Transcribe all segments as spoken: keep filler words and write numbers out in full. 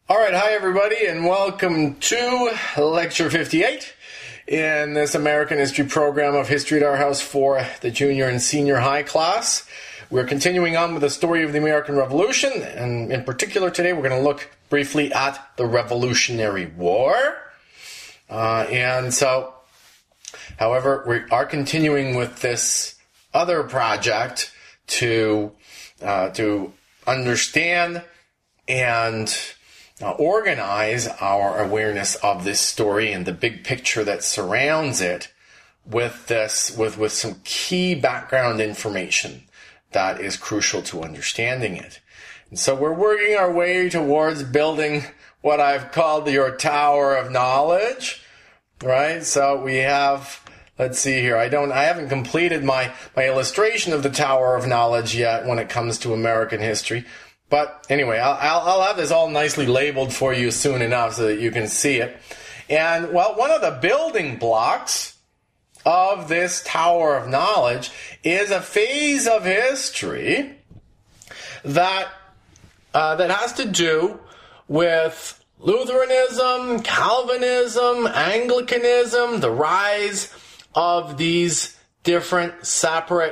All right, hi everybody, and welcome to Lecture fifty-eight in this American History program of History at Our House for the junior and senior high class. We're continuing on with the story of the American Revolution, and in particular today we're going to look briefly at the Revolutionary War. Uh, and so, however, we are continuing with this other project to uh, to understand and Uh, organize our awareness of this story and the big picture that surrounds it with this, with, with some key background information that is crucial to understanding it. And so we're working our way towards building what I've called your Tower of Knowledge, right? So we have, let's see here, I don't, I haven't completed my, my illustration of the Tower of Knowledge yet when it comes to American history. But anyway, I'll, I'll, I'll have this all nicely labeled for you soon enough so that you can see it. And, well, one of the building blocks of this Tower of Knowledge is a phase of history that uh, that has to do with Lutheranism, Calvinism, Anglicanism, the rise of these different separate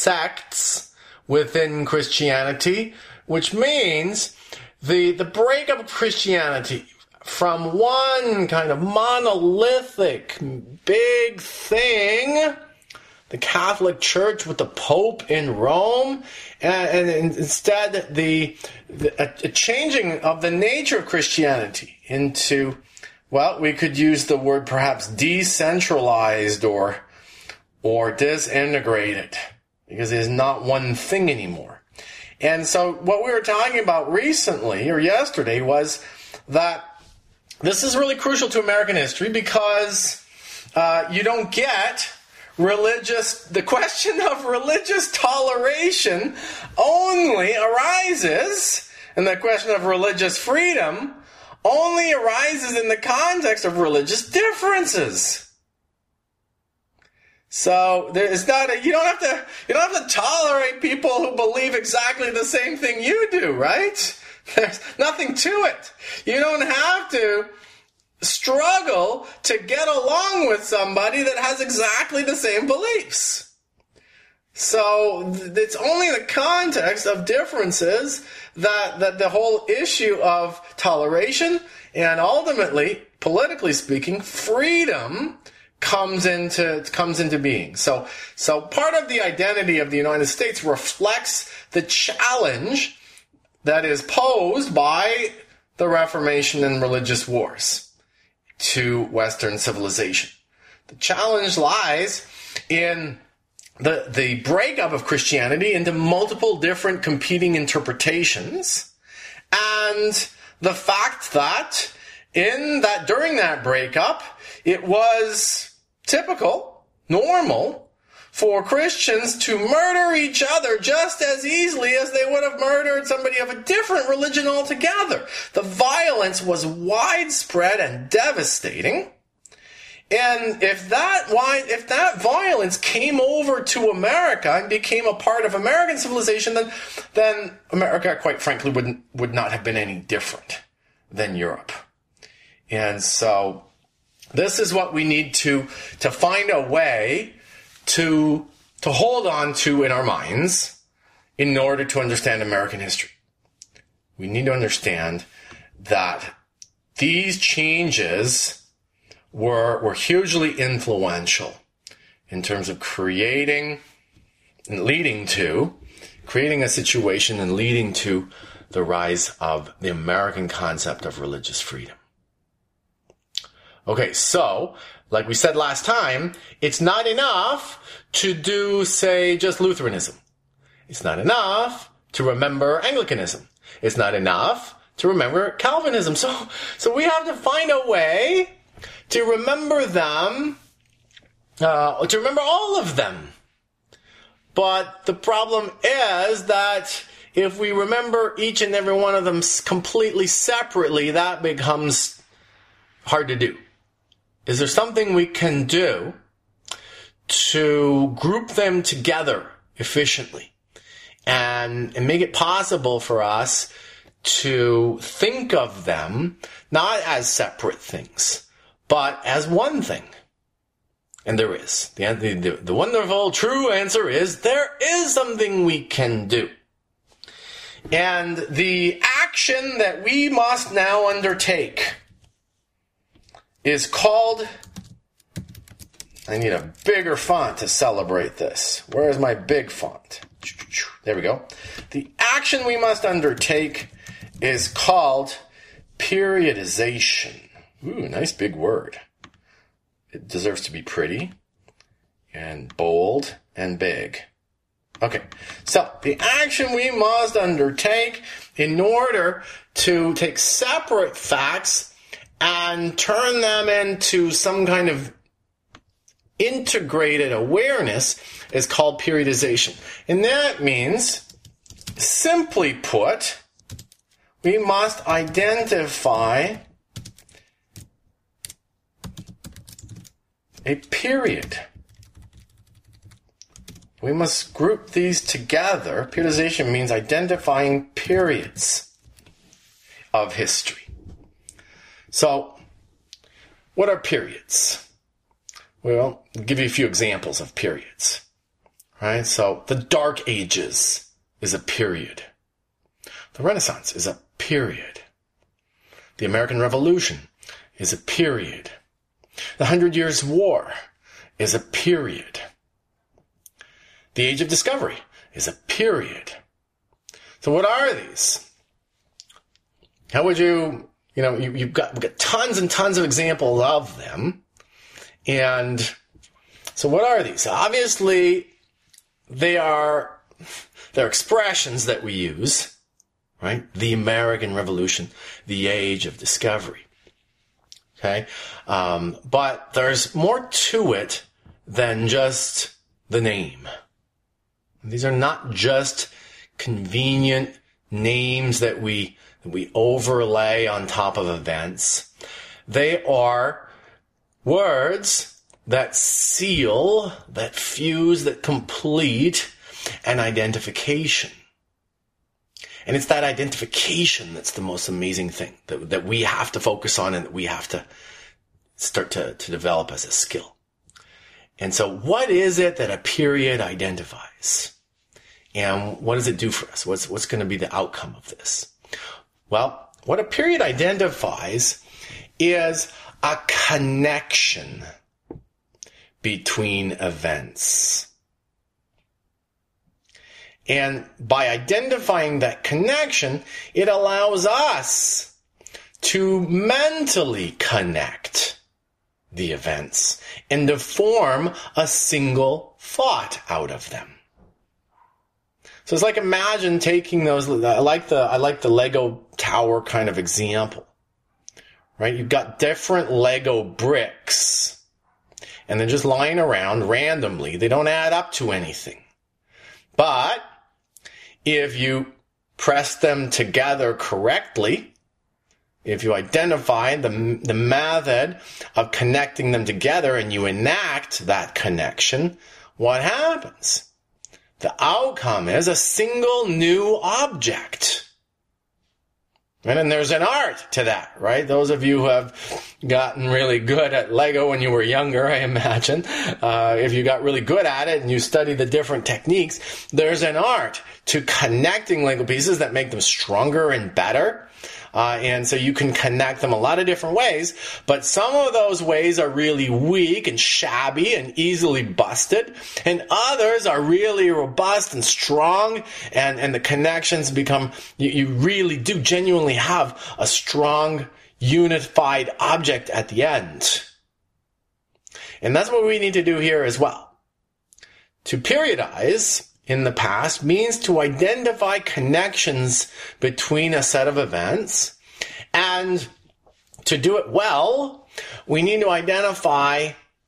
sects within Christianity, which means the the breakup of Christianity from one kind of monolithic big thing, the Catholic Church with the Pope in Rome, and, and instead the, the a, a changing of the nature of Christianity into, well, we could use the word perhaps decentralized or or disintegrated, because it is not one thing anymore. And so what we were talking about recently, or yesterday, was that this is really crucial to American history because uh, you don't get religious, the question of religious toleration only arises, and the question of religious freedom only arises in the context of religious differences. So there's not a, you don't have to you don't have to tolerate people who believe exactly the same thing you do, right? There's nothing to it. You don't have to struggle to get along with somebody that has exactly the same beliefs. So it's only the context of differences that that the whole issue of toleration and ultimately, politically speaking, freedom comes into comes into being. So so part of the identity of the United States reflects the challenge that is posed by the Reformation and religious wars to Western civilization. The challenge lies in the the breakup of Christianity into multiple different competing interpretations, and the fact that in that during that breakup it was typical, normal, for Christians to murder each other just as easily as they would have murdered somebody of a different religion altogether. The violence was widespread and devastating. And if that if that violence came over to America and became a part of American civilization, then then America, quite frankly, wouldn't would not have been any different than Europe. And so this is what we need to, to find a way to, to hold on to in our minds in order to understand American history. We need to understand that these changes were, were hugely influential in terms of creating and leading to, creating a situation and leading to the rise of the American concept of religious freedom. Okay, so, like we said last time, it's not enough to do, say, just Lutheranism. It's not enough to remember Anglicanism. It's not enough to remember Calvinism. So, so we have to find a way to remember them, uh, to remember all of them. But the problem is that if we remember each and every one of them completely separately, that becomes hard to do. Is there something we can do to group them together efficiently and, and make it possible for us to think of them not as separate things, but as one thing. And there is. The, the, the wonderful, true answer is there is something we can do. And the action that we must now undertake is called, I need a bigger font to celebrate this. Where is my big font? There we go. The action we must undertake is called periodization. Ooh, nice big word. It deserves to be pretty and bold and big. Okay, so the action we must undertake in order to take separate facts and turn them into some kind of integrated awareness is called periodization. And that means, simply put, we must identify a period. We must group these together. Periodization means identifying periods of history. So, what are periods? Well, I'll give you a few examples of periods. Right? So, the Dark Ages is a period. The Renaissance is a period. The American Revolution is a period. The Hundred Years' War is a period. The Age of Discovery is a period. So what are these? How would you, you know, you, you've got, we've got tons and tons of examples of them. And so what are these? Obviously, they are, they're expressions that we use, right? The American Revolution, the Age of Discovery. Okay? Um, but there's more to it than just the name. These are not just convenient names that we, that we overlay on top of events. They are words that seal, that fuse, that complete an identification. And it's that identification that's the most amazing thing that, that we have to focus on and that we have to start to, to develop as a skill. And so what is it that a period identifies? And what does it do for us? What's, what's going to be the outcome of this? Well, what a period identifies is a connection between events. And by identifying that connection, it allows us to mentally connect the events and to form a single thought out of them. So it's like, imagine taking those, I like the, I like the Lego tower kind of example, right? You've got different Lego bricks and they're just lying around randomly. They don't add up to anything. But if you press them together correctly, if you identify the, the method of connecting them together and you enact that connection, what happens? The outcome is a single new object. And then there's an art to that, right? Those of you who have gotten really good at Lego when you were younger, I imagine, uh, if you got really good at it and you study the different techniques, there's an art to connecting Lego pieces that make them stronger and better. Uh, and so you can connect them a lot of different ways, but some of those ways are really weak and shabby and easily busted, and others are really robust and strong, and, and the connections become, you, you really do genuinely have a strong, unified object at the end. And that's what we need to do here as well. To periodize in the past means to identify connections between a set of events, and to do it well, we need to identify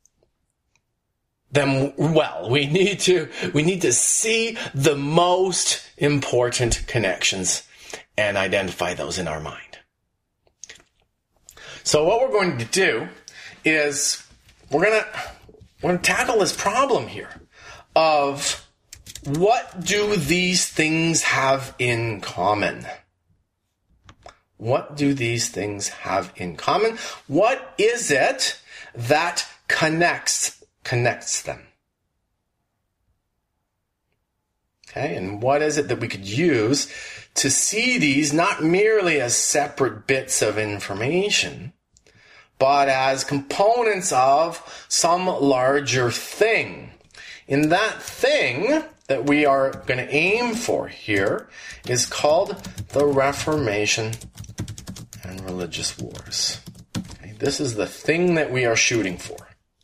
them well. We need to, we need to see the most important connections and identify those in our mind. So what we're going to do is we're going to, we're going to tackle this problem here of what do these things have in common? What do these things have in common? What is it that connects connects them? Okay, and what is it that we could use to see these not merely as separate bits of information, but as components of some larger thing? And that thing that we are going to aim for here is called the Reformation and religious wars. Okay, this is the thing that we are shooting for.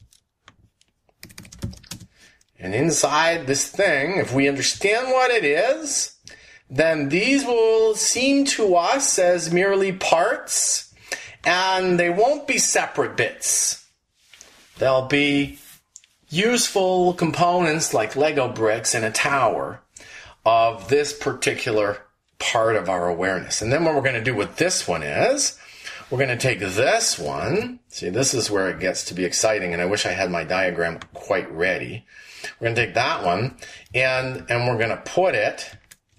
And inside this thing, if we understand what it is, then these will seem to us as merely parts, and they won't be separate bits. They'll be useful components like Lego bricks in a tower of this particular part of our awareness. And then what we're going to do with this one is, we're going to take this one. See, this is where it gets to be exciting, and I wish I had my diagram quite ready. We're going to take that one, and, and we're going to put it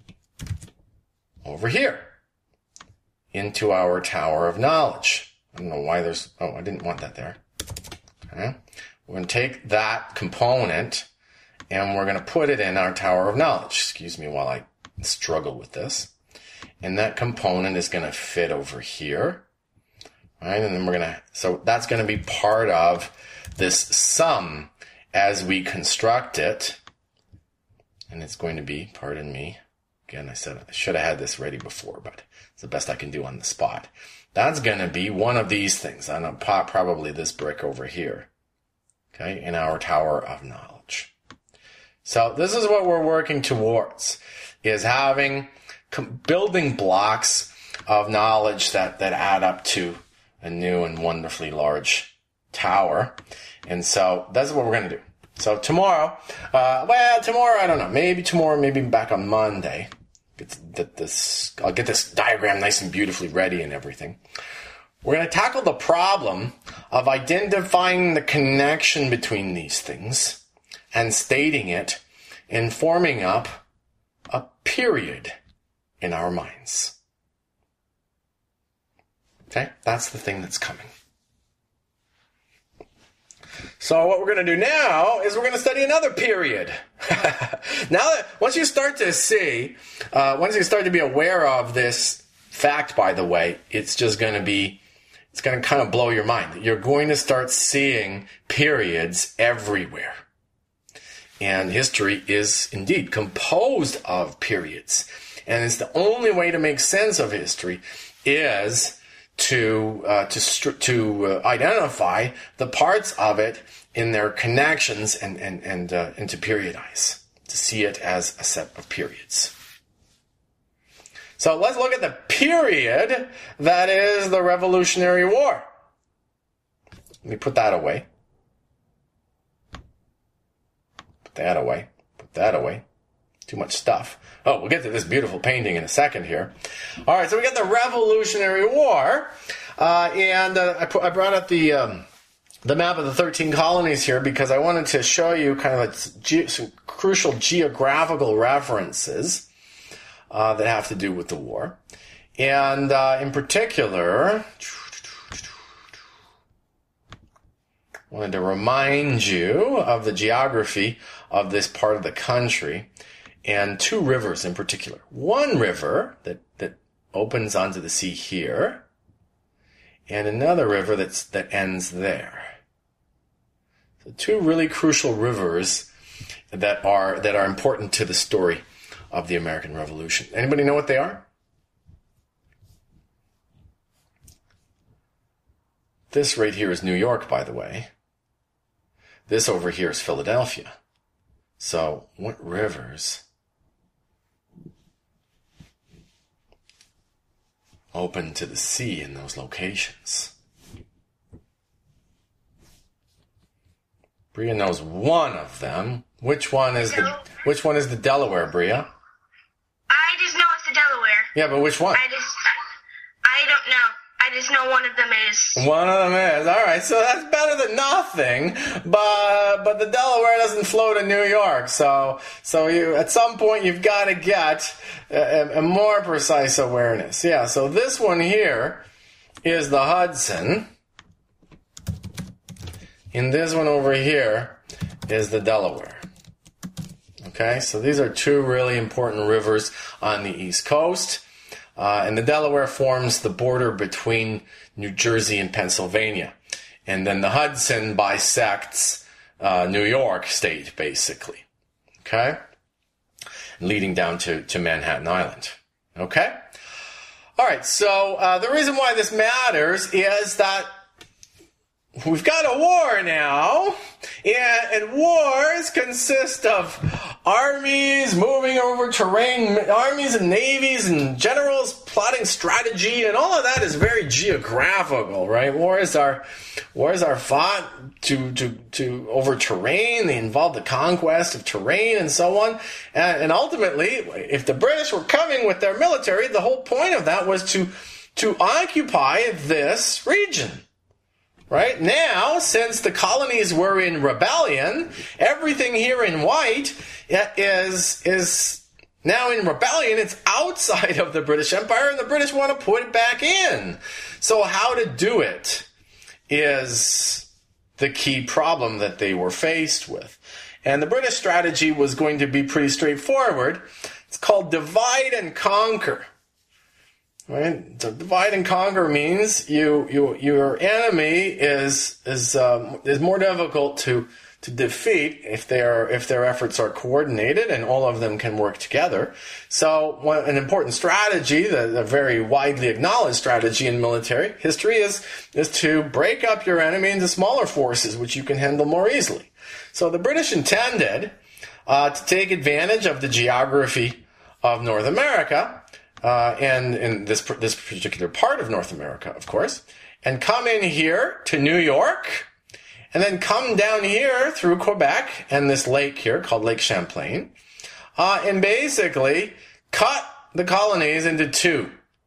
over here into our tower of knowledge. I don't know why there's, oh, I didn't want that there. Okay. We're going to take that component, and we're going to put it in our tower of knowledge. Excuse me while I struggle with this. And that component is going to fit over here. Right? And then we're going to, so that's going to be part of this sum as we construct it. And it's going to be, pardon me, again, I said I should have had this ready before, but it's the best I can do on the spot. That's going to be one of these things. I'm going to pop probably this brick over here. Okay, in our tower of knowledge. So this is what we're working towards, is having building blocks of knowledge that, that add up to a new and wonderfully large tower. And so that's what we're going to do. So tomorrow, uh, well, tomorrow, I don't know, maybe tomorrow, maybe back on Monday, get this, I'll get this diagram nice and beautifully ready and everything. We're going to tackle the problem of identifying the connection between these things and stating it and forming up a period in our minds. Okay? That's the thing that's coming. So what we're going to do now is we're going to study another period. Now that, once you start to see, uh, once you start to be aware of this fact, by the way, it's just going to be, it's going to kind of blow your mind. You're going to start seeing periods everywhere. And history is indeed composed of periods. And it's the only way to make sense of history is to uh, to st- to uh, identify the parts of it in their connections and and and, uh, and to periodize, to see it as a set of periods. So let's look at the period that is the Revolutionary War. Let me put that away. Put that away. Put that away. Too much stuff. Oh, we'll get to this beautiful painting in a second here. All right, so we got the Revolutionary War, uh, and uh, I, put, I brought up the um, the map of the thirteen colonies here because I wanted to show you kind of like ge- some crucial geographical references uh, that have to do with the war, and uh, in particular, I wanted to remind you of the geography of this part of the country. And two rivers in particular. One river that, that opens onto the sea here, and another river that's that ends there. So two really crucial rivers that are that are important to the story of the American Revolution. Anybody know what they are? This right here is New York, by the way. This over here is Philadelphia. So, what rivers open to the sea in those locations? Bria knows one of them. Which one is the which one is the Delaware, Bria? I just know it's the Delaware. Yeah, but which one? I just I don't know. I is. No, one of them is. One of them is. All right, so that's better than nothing. But but the Delaware doesn't flow to New York, so so you at some point you've got to get a, a more precise awareness. Yeah. So this one here is the Hudson, and this one over here is the Delaware. Okay, so these are two really important rivers on the East Coast. Uh, and the Delaware forms the border between New Jersey and Pennsylvania. And then the Hudson bisects uh, New York State, basically. Okay? Leading down to, to Manhattan Island. Okay? All right, so uh, the reason why this matters is that we've got a war now, and, and wars consist of armies moving over terrain, armies and navies and generals plotting strategy, and all of that is very geographical, right? Wars are wars are fought to to to over terrain. They involve the conquest of terrain and so on. And, and ultimately, if the British were coming with their military, the whole point of that was to to occupy this region. Right now, since the colonies were in rebellion, everything here in white is is now in rebellion. It's outside of the British Empire, and the British want to put it back in. So how to do it is the key problem that they were faced with. And the British strategy was going to be pretty straightforward. It's called divide and conquer. Right? So divide and conquer means you, you your enemy is is um, is more difficult to to defeat if their if their efforts are coordinated and all of them can work together. So one, an important strategy, the, a very widely acknowledged strategy in military history, is is to break up your enemy into smaller forces which you can handle more easily. So the British intended uh, to take advantage of the geography of North America. Uh, and in this this particular part of North America, of course, and come in here to New York, and then come down here through Quebec and this lake here called Lake Champlain, uh, and basically cut the colonies into two.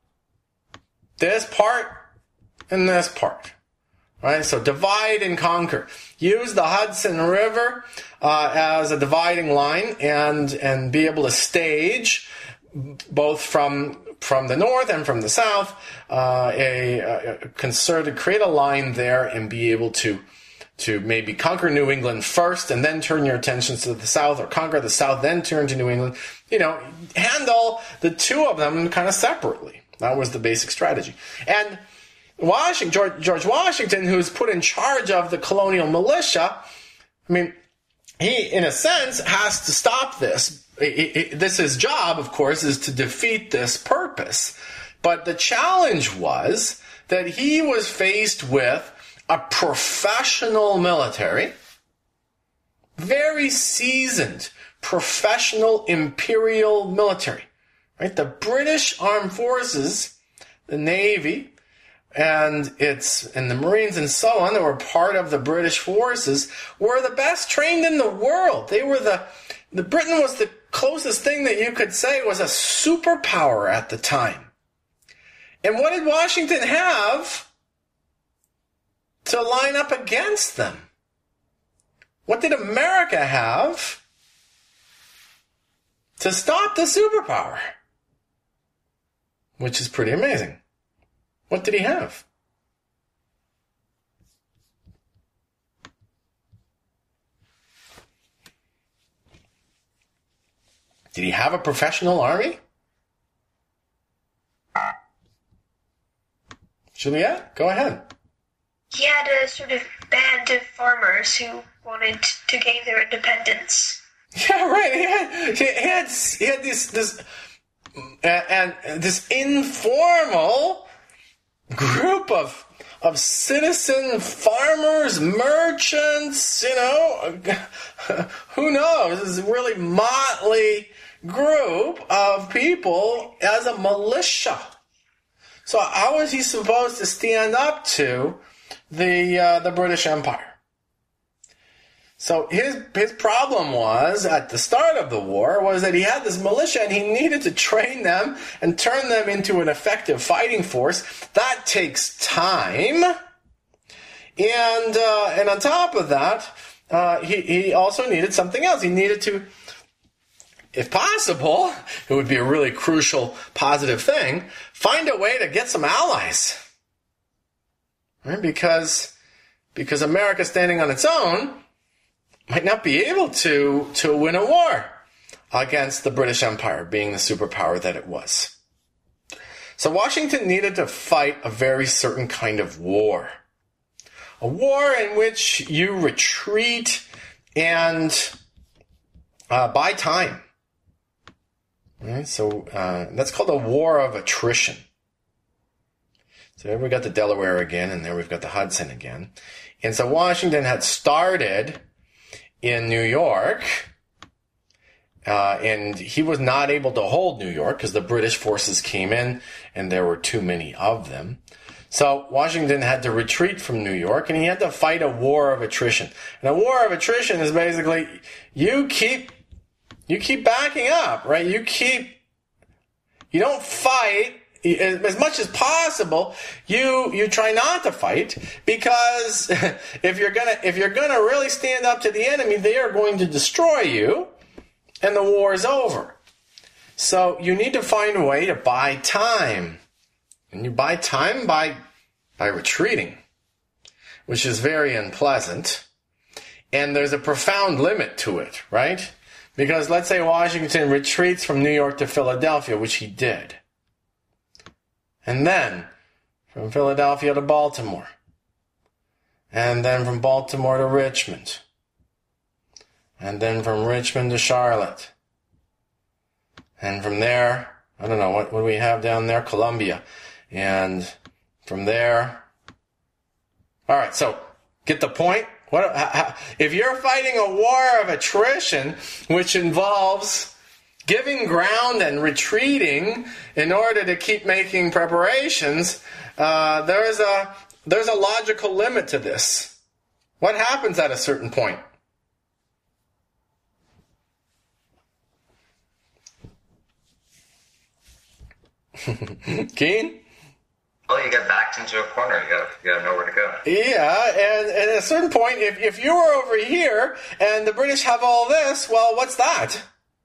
This part and this part. Right? So divide and conquer. Use the Hudson River uh, as a dividing line and and be able to stage both from from the north and from the south, uh, a, a concerted create a line there and be able to to maybe conquer New England first and then turn your attentions to the south, or conquer the south then turn to New England. You know, handle the two of them kind of separately. That was the basic strategy. And Washington, George, George Washington, who's put in charge of the colonial militia, I mean, he, in a sense, has to stop this. It, it, this his job, of course, is to defeat this purpose. But the challenge was that he was faced with a professional military, very seasoned, professional imperial military. Right? The British Armed Forces, the Navy, and it's and the Marines and so on that were part of the British forces were the best trained in the world. They were the the Britain was the closest thing that you could say was a superpower at the time. And what did Washington have to line up against them? What did America have to stop the superpower? Which is pretty amazing. What did he have? Did he have a professional army? Juliet, go ahead. He had a sort of band of farmers who wanted to gain their independence. Yeah, right. He had, he had, he had this, this, uh, and this informal group of of citizen farmers, merchants, you know, who knows? This is a really motley group of people as a militia. So how was he supposed to stand up to the uh, the British Empire? So his his problem was, at the start of the war, was that he had this militia and he needed to train them and turn them into an effective fighting force. That takes time. And uh, and on top of that, uh, he, he also needed something else. He needed to, if possible, it would be a really crucial, positive thing, find a way to get some allies. Right? Because, because America standing on its own might not be able to, to win a war against the British Empire, being the superpower that it was. So Washington needed to fight a very certain kind of war. A war in which you retreat and uh, buy time. Right? So uh, that's called a war of attrition. So there we've got the Delaware again, and there we've got the Hudson again. And so Washington had started in New York, uh, and he was not able to hold New York because the British forces came in and there were too many of them. So Washington had to retreat from New York and he had to fight a war of attrition. And a war of attrition is basically you keep you keep backing up, right? You keep you don't fight as much as possible. You you try not to fight, because if you're gonna if you're gonna really stand up to the enemy, they are going to destroy you, and the war is over. So you need to find a way to buy time, and you buy time by by retreating, which is very unpleasant. And there's a profound limit to it, right? Because let's say Washington retreats from New York to Philadelphia, which he did. And then from Philadelphia to Baltimore. And then from Baltimore to Richmond. And then from Richmond to Charlotte. And from there, I don't know, what, what do we have down there? Columbia. And from there... All right, so get the point? What, how, if you're fighting a war of attrition, which involves giving ground and retreating in order to keep making preparations, uh, there's a there's a logical limit to this. What happens at a certain point? Keen? Well, you get backed into a corner. You got you got nowhere to go. Yeah, and, and at a certain point, if if you were over here and the British have all this, well, what's that?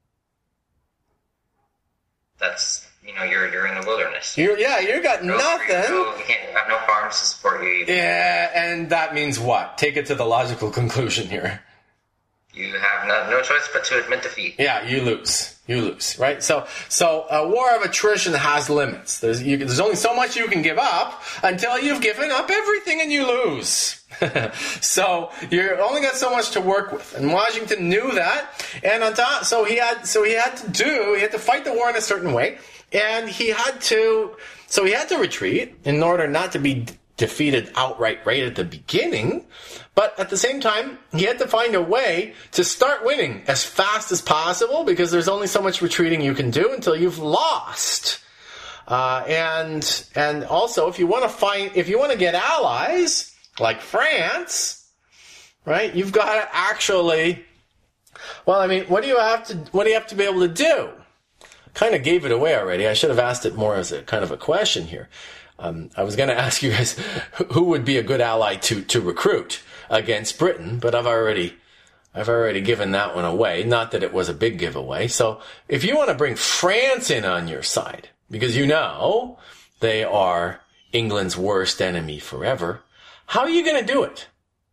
That's, you know, you're you're in the wilderness. You yeah, you got no, nothing. No, you can't you have no farms to support you either. Yeah, and that means what? Take it to the logical conclusion here. You have no, no choice but to admit defeat. Yeah, you lose. You lose, right? So, so a war of attrition has limits. There's, you, there's only so much you can give up until you've given up everything and you lose. So you only got so much to work with, and Washington knew that. And on top, so he had, so he had to do, he had to fight the war in a certain way, and he had to, so he had to retreat in order not to be defeated outright right at the beginning. But at the same time, he had to find a way to start winning as fast as possible, because there's only so much retreating you can do until you've lost. Uh, and and also, if you want to find, if you want to get allies like France, right? You've got to actually. Well, I mean, what do you have to? What do you have to be able to do? Kind of gave it away already. I should have asked it more as a kind of a question here. Um, I was going to ask you guys who would be a good ally to to recruit against Britain, but I've already I've already given that one away. Not that it was a big giveaway. So if you want to bring France in on your side, because you know they are England's worst enemy forever, how are you going to do it?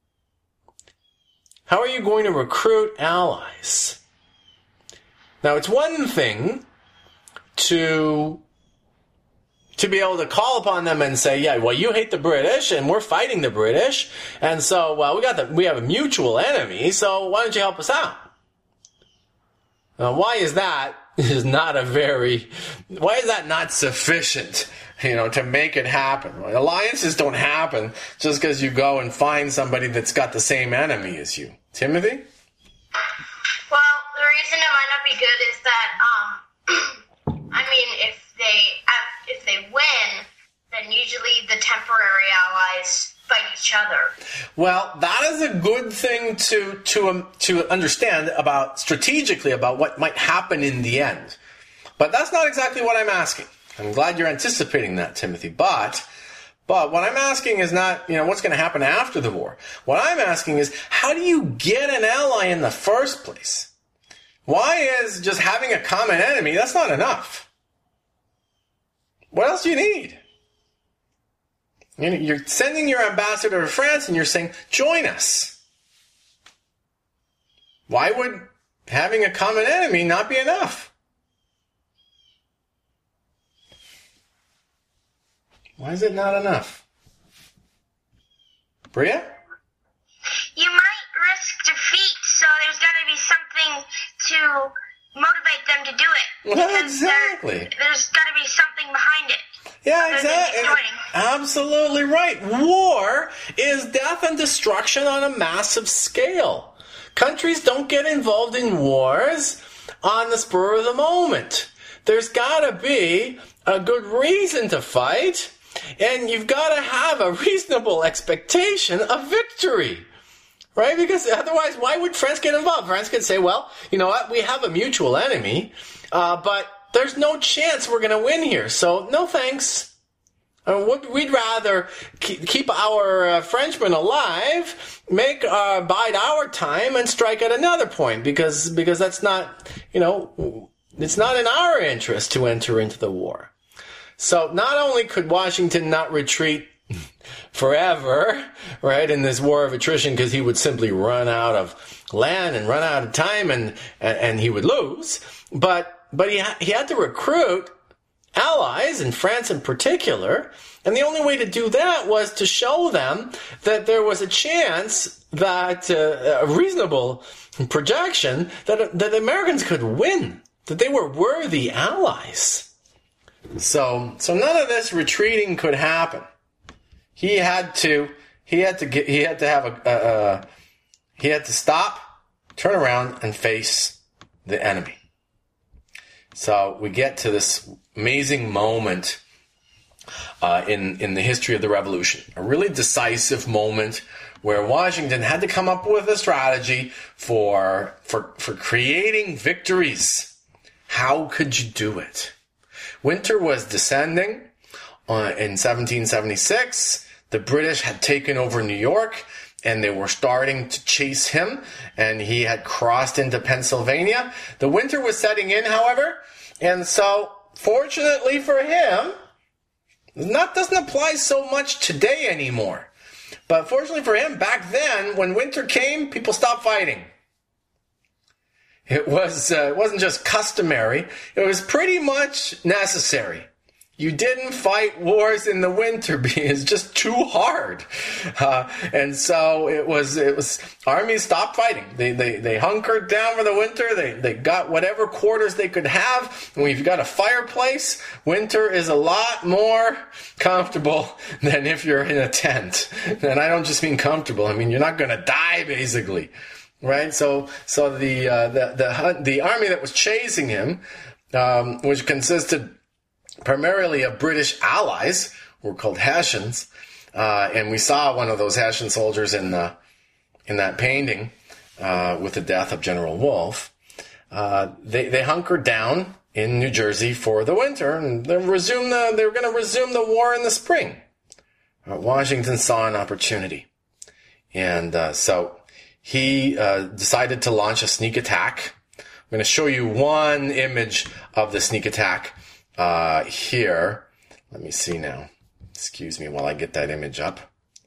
How are you going to recruit allies? Now, it's one thing to to be able to call upon them and say, yeah, well, you hate the British and we're fighting the British, and so, well, we got the, we have a mutual enemy, so why don't you help us out? Now, why is that is not a very, why is that not sufficient, you know, to make it happen? Alliances don't happen just because you go and find somebody that's got the same enemy as you. Timothy? Well, the reason it might not be good is that, um, I mean, if they if they win, then usually the temporary allies fight each other. Well, that is a good thing to to um, to understand about strategically about what might happen in the end. But that's not exactly what I'm asking. I'm glad you're anticipating that, Timothy. But but what I'm asking is not, you know, what's going to happen after the war. What I'm asking is, how do you get an ally in the first place? Why is just having a common enemy, that's not enough? What else do you need? You're sending your ambassador to France and you're saying, join us. Why would having a common enemy not be enough? Why is it not enough? Bria? You might risk defeat, so there's got to be something to motivate them to do it. Well, exactly. There, there's got to be something behind it. Yeah, exactly. Absolutely right. War is death and destruction on a massive scale. Countries don't get involved in wars on the spur of the moment. There's got to be a good reason to fight, and you've got to have a reasonable expectation of victory. Right? Because otherwise, why would France get involved? France could say, well, you know what? We have a mutual enemy, uh, but there's no chance we're going to win here. So, no thanks. Uh, we'd rather keep our uh, Frenchmen alive, make uh, bide our time, and strike at another point, because because that's not, you know, it's not in our interest to enter into the war. So, not only could Washington not retreat forever, right, in this war of attrition, because he would simply run out of land and run out of time, and and he would lose. But but he ha- he had to recruit allies, in France in particular, and the only way to do that was to show them that there was a chance, that uh, a reasonable projection that that the Americans could win, that they were worthy allies. So so none of this retreating could happen. He had to, he had to get, he had to have a, a, a, he had to stop, turn around, and face the enemy. So we get to this amazing moment uh, in in the history of the Revolution, a really decisive moment where Washington had to come up with a strategy for for for creating victories. How could you do it? Winter was descending uh, in seventeen seventy-six. The British had taken over New York, and they were starting to chase him, and he had crossed into Pennsylvania. The winter was setting in, however, and so, fortunately for him, that doesn't apply so much today anymore. But fortunately for him, back then, when winter came, people stopped fighting. It was, uh, it wasn't just customary, it was pretty much necessary. You didn't fight wars in the winter because it's just too hard. Uh, and so it was, it was, armies stopped fighting. They, they, they hunkered down for the winter. They, they got whatever quarters they could have. And when you've got a fireplace, winter is a lot more comfortable than if you're in a tent. And I don't just mean comfortable. I mean, you're not going to die, basically. Right? So, so the, uh, the, the, the army that was chasing him, um, which consisted primarily of British allies, were called Hessians, uh, and we saw one of those Hessian soldiers in the in that painting uh, with the death of General Wolfe. Uh, they they hunkered down in New Jersey for the winter, and they resume the they were going to resume the war in the spring. Uh, Washington saw an opportunity, and uh, so he uh, decided to launch a sneak attack. I'm going to show you one image of the sneak attack. Uh, here, let me see now. Excuse me while I get that image up.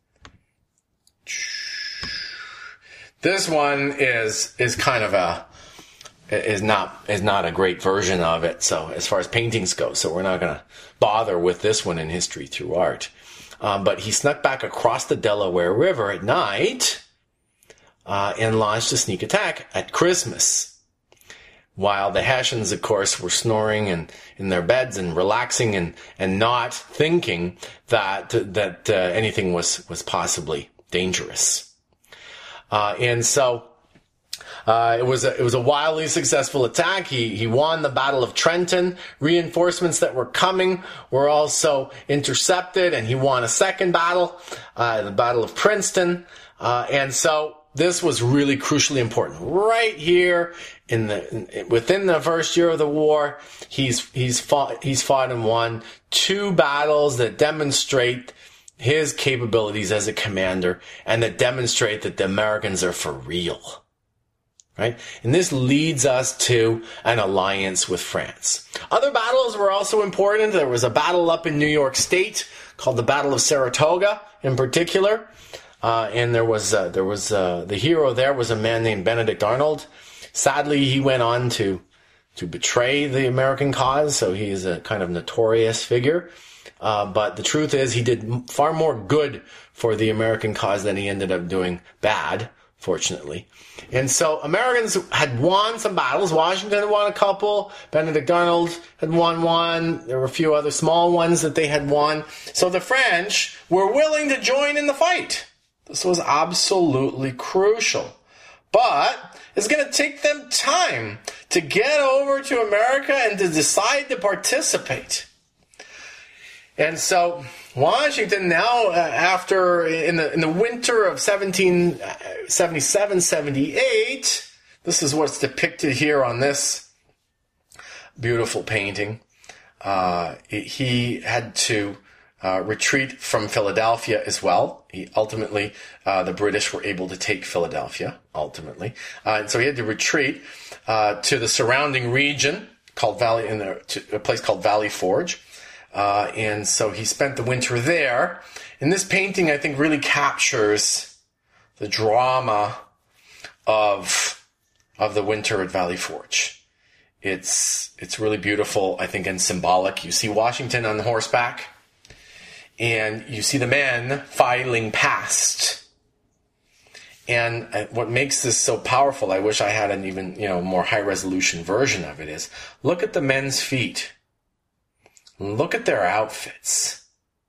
This one is, is kind of a, is not, is not a great version of it. So as far as paintings go, so we're not going to bother with this one in History Through Art. Um, but he snuck back across the Delaware River at night, uh, and launched a sneak attack at Christmas. While the Hessians, of course, were snoring and in their beds and relaxing and, and not thinking that that uh, anything was, was possibly dangerous. Uh, and so Uh, it was a, it was a wildly successful attack. He he won the Battle of Trenton. Reinforcements that were coming were also intercepted, and he won a second battle, uh, the Battle of Princeton. Uh, and so this was really crucially important. Right here in the in, within the first year of the war, he's he's fought he's fought and won two battles that demonstrate his capabilities as a commander, and that demonstrate that the Americans are for real. Right? And this leads us to an alliance with France. Other battles were also important. There was a battle up in New York State called the Battle of Saratoga in particular. Uh, and there was, uh, there was, uh, the hero there was a man named Benedict Arnold. Sadly, he went on to, to betray the American cause. So he's a kind of notorious figure. Uh, but the truth is he did far more good for the American cause than he ended up doing bad, fortunately. And so Americans had won some battles. Washington had won a couple. Benedict Arnold had won one. There were a few other small ones that they had won. So the French were willing to join in the fight. This was absolutely crucial. But it's going to take them time to get over to America and to decide to participate. And so Washington now, uh, after in the in the winter of seventeen seventy-seven seventy-eight, this is what's depicted here on this beautiful painting. Uh, he had to uh, retreat from Philadelphia as well. He ultimately, uh, the British were able to take Philadelphia. Ultimately, uh, and so he had to retreat uh, to the surrounding region called Valley, in the, to a place called Valley Forge. Uh, and so he spent the winter there. And this painting, I think, really captures the drama of, of the winter at Valley Forge. It's, it's really beautiful, I think, and symbolic. You see Washington on horseback, and you see the men filing past. And what makes this so powerful, I wish I had an even, you know, more high resolution version of it, is look at the men's feet. Look at their outfits.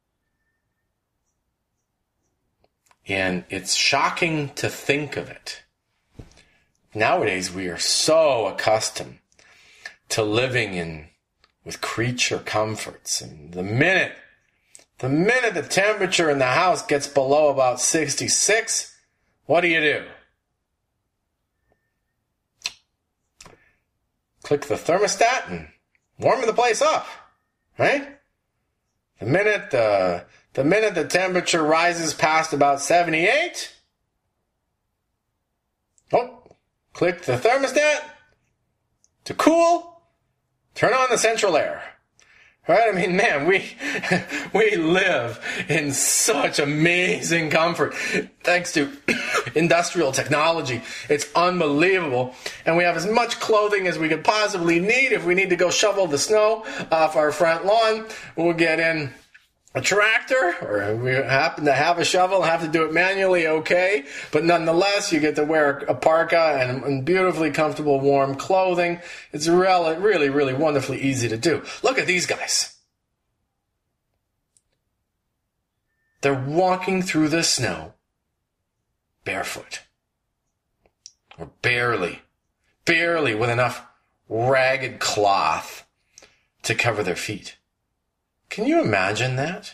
And it's shocking to think of it. Nowadays, we are so accustomed to living in with creature comforts. And the minute, the minute the temperature in the house gets below about sixty-six, what do you do? Click the thermostat and warm the place up. Right? The minute the the minute the temperature rises past about seventy-eight, oh, click the thermostat to cool, turn on the central air. Right? I mean, man, we we live in such amazing comfort thanks to industrial technology. It's unbelievable. And we have as much clothing as we could possibly need. If we need to go shovel the snow off our front lawn, we'll get in a tractor, or if we happen to have a shovel and have to do it manually, okay. But nonetheless, you get to wear a parka and, and beautifully comfortable, warm clothing. It's really, really, really wonderfully easy to do. Look at these guys. They're walking through the snow barefoot. Or barely, barely with enough ragged cloth to cover their feet. Can you imagine that?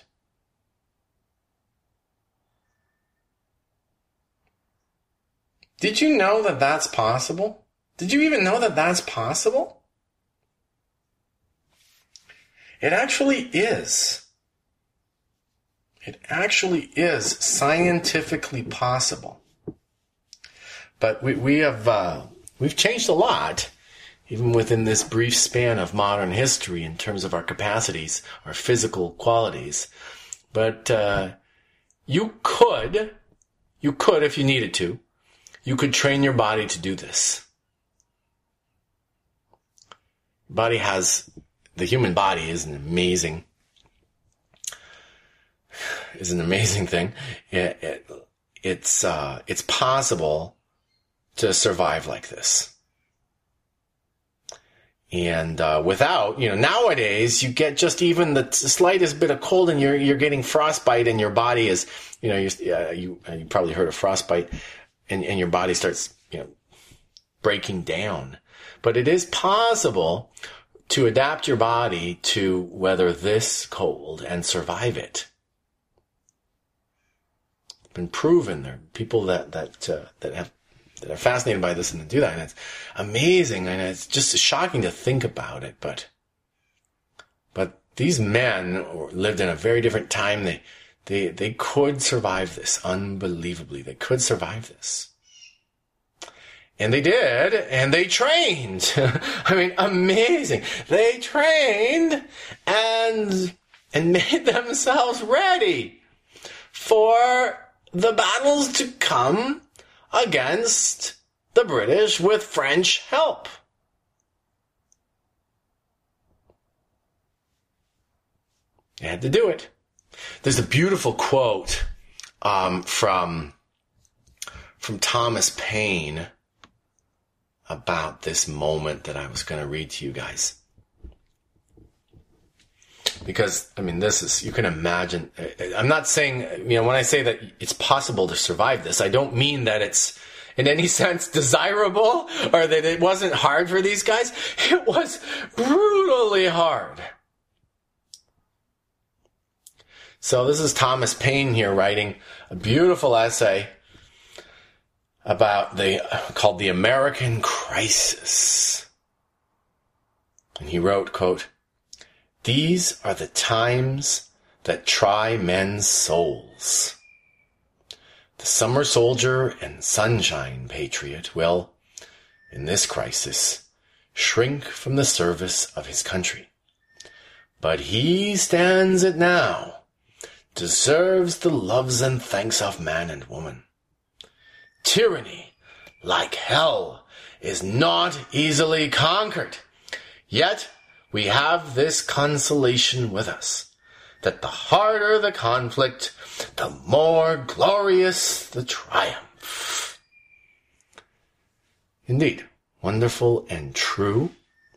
Did you know that that's possible? Did you even know that that's possible? It actually is. It actually is scientifically possible. But we, we have, uh, we've changed a lot, even within this brief span of modern history in terms of our capacities, our physical qualities. But uh, you could, you could, if you needed to, you could train your body to do this. Body has, the human body is an amazing, is an amazing thing. It, it, it's uh, it's possible to survive like this. And uh, without, you know, nowadays you get just even the slightest bit of cold and you're you're getting frostbite, and your body is, you know, you uh, you, uh, you probably heard of frostbite, and, and your body starts, you know, breaking down. But it is possible to adapt your body to weather this cold and survive it. It's been proven. There are people that that uh, that have that are fascinated by this and do that, and it's amazing, and it's just shocking to think about it. But but these men lived in a very different time. They they they could survive this unbelievably. They could survive this. And they did, and they trained. I mean, amazing. They trained and and made themselves ready for the battles to come against the British with French help. They had to do it. There's a beautiful quote um, from from Thomas Paine about this moment that I was going to read to you guys. Because, I mean, this is, you can imagine, I'm not saying, you know, when I say that it's possible to survive this, I don't mean that it's in any sense desirable or that it wasn't hard for these guys. It was brutally hard. So this is Thomas Paine here writing a beautiful essay about the, called The American Crisis. And he wrote, quote, "These are the times that try men's souls. The summer soldier and sunshine patriot will, in this crisis, shrink from the service of his country. But he stands it now, deserves the loves and thanks of man and woman. Tyranny, like hell, is not easily conquered. Yet we have this consolation with us, that the harder the conflict, the more glorious the triumph." Indeed, wonderful and true.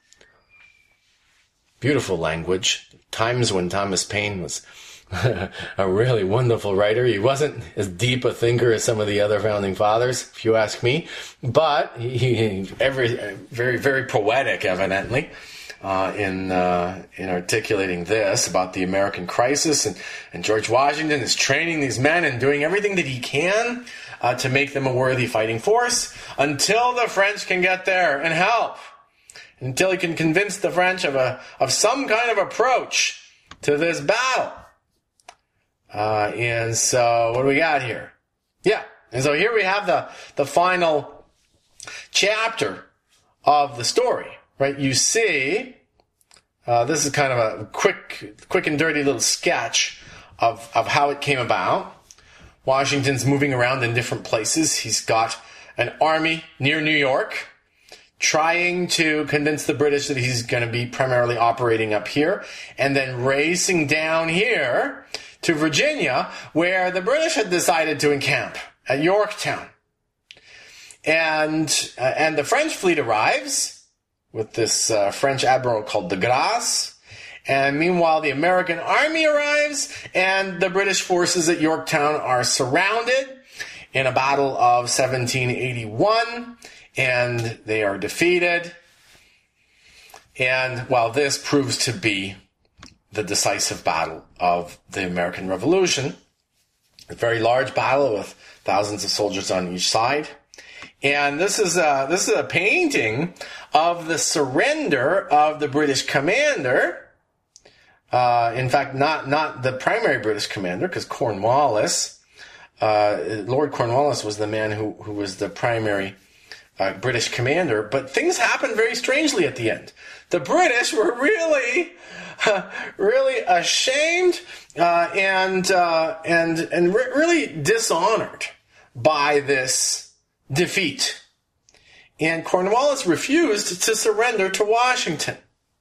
Beautiful language. Times when Thomas Paine was a really wonderful writer. He wasn't as deep a thinker as some of the other founding fathers, if you ask me, but he, he every very very poetic, evidently, uh, in uh, in articulating this about the American crisis, and and George Washington is training these men and doing everything that he can uh, to make them a worthy fighting force until the French can get there and help, until he can convince the French of a of some kind of approach to this battle. Uh, and so, what do we got here? Yeah, and so here we have the, the final chapter of the story, right? You see, uh, this is kind of a quick, quick and dirty little sketch of, of how it came about. Washington's moving around in different places. He's got an army near New York, trying to convince the British that he's going to be primarily operating up here, and then racing down here to Virginia, where the British had decided to encamp at Yorktown. And uh, and the French fleet arrives with this uh, French admiral called de Grasse. And meanwhile, the American army arrives, and the British forces at Yorktown are surrounded in a battle of seventeen eighty-one, and they are defeated. And while this proves to be the decisive battle of the American Revolution, a very large battle with thousands of soldiers on each side. And this is a, this is a painting of the surrender of the British commander. Uh, in fact, not, not the primary British commander, because Cornwallis, uh, Lord Cornwallis was the man who, who was the primary uh, British commander. But things happened very strangely at the end. The British were really, uh, really ashamed uh, and uh, and and re- really dishonored by this defeat. And Cornwallis refused to surrender to Washington.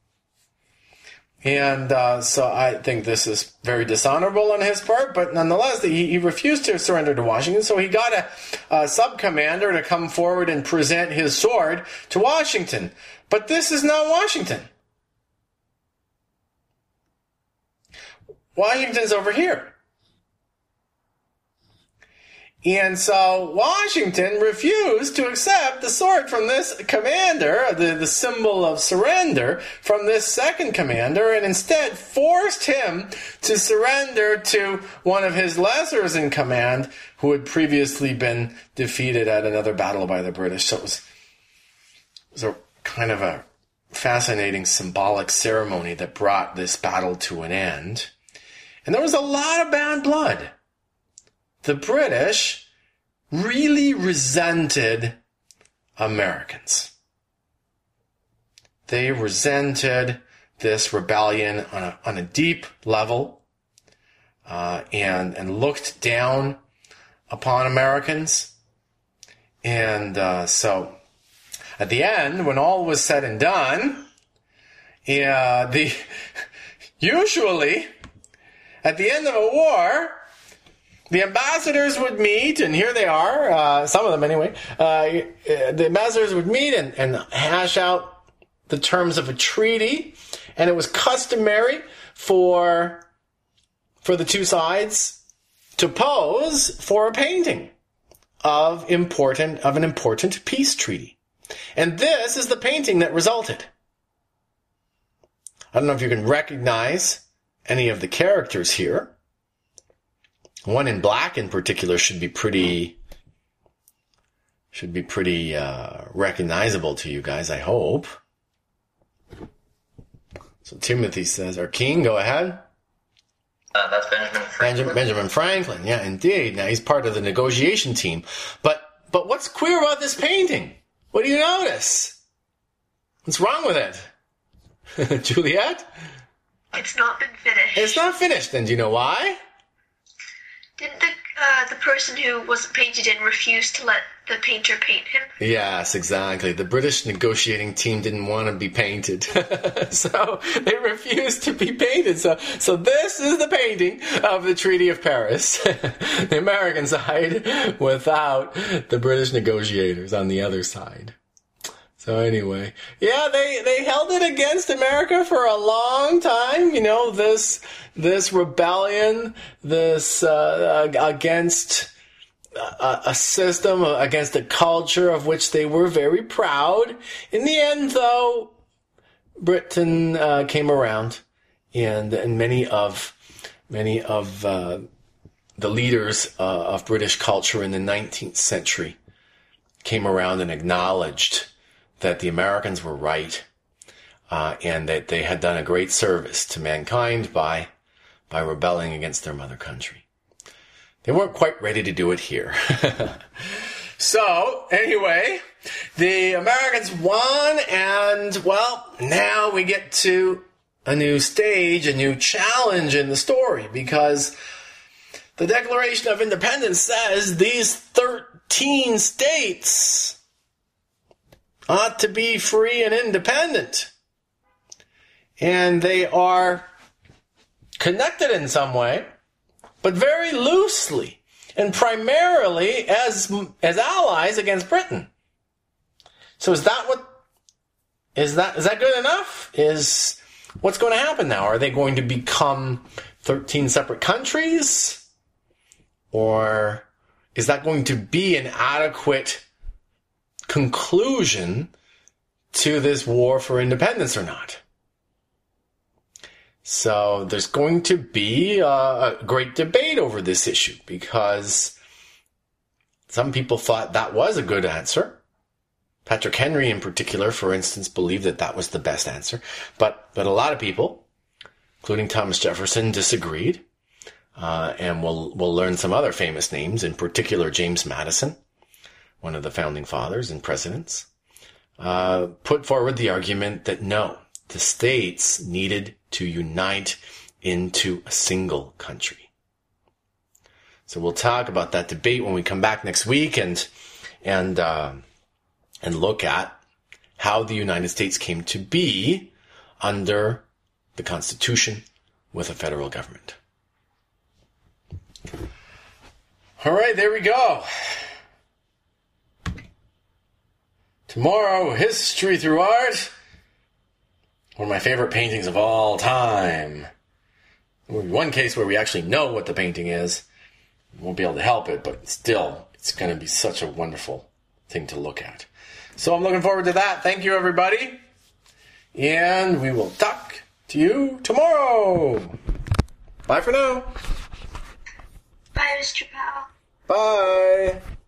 And uh, so I think this is very dishonorable on his part, but nonetheless, he, he refused to surrender to Washington, so he got a, a sub-commander to come forward and present his sword to Washington. But this is not Washington. Washington's over here. And so Washington refused to accept the sword from this commander, the, the symbol of surrender, from this second commander, and instead forced him to surrender to one of his lessers in command who had previously been defeated at another battle by the British. So it was, it was a kind of a fascinating symbolic ceremony that brought this battle to an end. And there was a lot of bad blood. The British really resented Americans. They resented this rebellion on a, on a deep level, uh, and, and looked down upon Americans. And uh, so at the end, when all was said and done, yeah, the usually at the end of a war, the ambassadors would meet, and here they are, uh, some of them anyway, uh, the ambassadors would meet and, and hash out the terms of a treaty, and it was customary for, for the two sides to pose for a painting of important, of an important peace treaty. And this is the painting that resulted. I don't know if you can recognize any of the characters here. One in black in particular should be pretty, should be pretty uh, recognizable to you guys, I hope. So Timothy says, our king, go ahead. Uh, that's Benjamin Franklin. Benjamin, Benjamin Franklin, yeah, indeed. Now he's part of the negotiation team. But but what's queer about this painting? What do you notice? What's wrong with it? Juliet? It's not been finished. It's not finished, and do you know why? Didn't the, uh, the person who wasn't painted in refuse to let the painter paint him? Yes, exactly. The British negotiating team didn't want to be painted. So they refused to be painted. So so this is the painting of the Treaty of Paris. The American side without the British negotiators on the other side. So anyway, yeah, they, they held it against America for a long time. You know, this this rebellion, this uh, against a, a system, against a culture of which they were very proud. In the end, though, Britain uh, came around, and and many of many of uh, the leaders uh, of British culture in the nineteenth century came around and acknowledged that the Americans were right, uh, and that they had done a great service to mankind by by rebelling against their mother country. They weren't quite ready to do it here. So, anyway, the Americans won, and, well, now we get to a new stage, a new challenge in the story, because the Declaration of Independence says these thirteen states ought to be free and independent. And they are connected in some way, but very loosely, and primarily as as allies against Britain. So is that what is that is that good enough? Is what's going to happen now? Are they going to become thirteen separate countries? Or is that going to be an adequate conclusion to this war for independence or not? So there's going to be a, a great debate over this issue, because some people thought that was a good answer. Patrick Henry in particular, for instance, believed that that was the best answer. But but a lot of people, including Thomas Jefferson, disagreed. Uh, and we'll we'll learn some other famous names, in particular James Madison, one of the founding fathers and presidents, uh, put forward the argument that no, the states needed to unite into a single country. So we'll talk about that debate when we come back next week, and and uh, and look at how the United States came to be under the Constitution with a federal government. All right, there we go. Tomorrow, History Through Art. One of my favorite paintings of all time. One case where we actually know what the painting is. You won't be able to help it, but still, it's going to be such a wonderful thing to look at. So I'm looking forward to that. Thank you, everybody. And we will talk to you tomorrow. Bye for now. Bye, Mister Powell. Bye.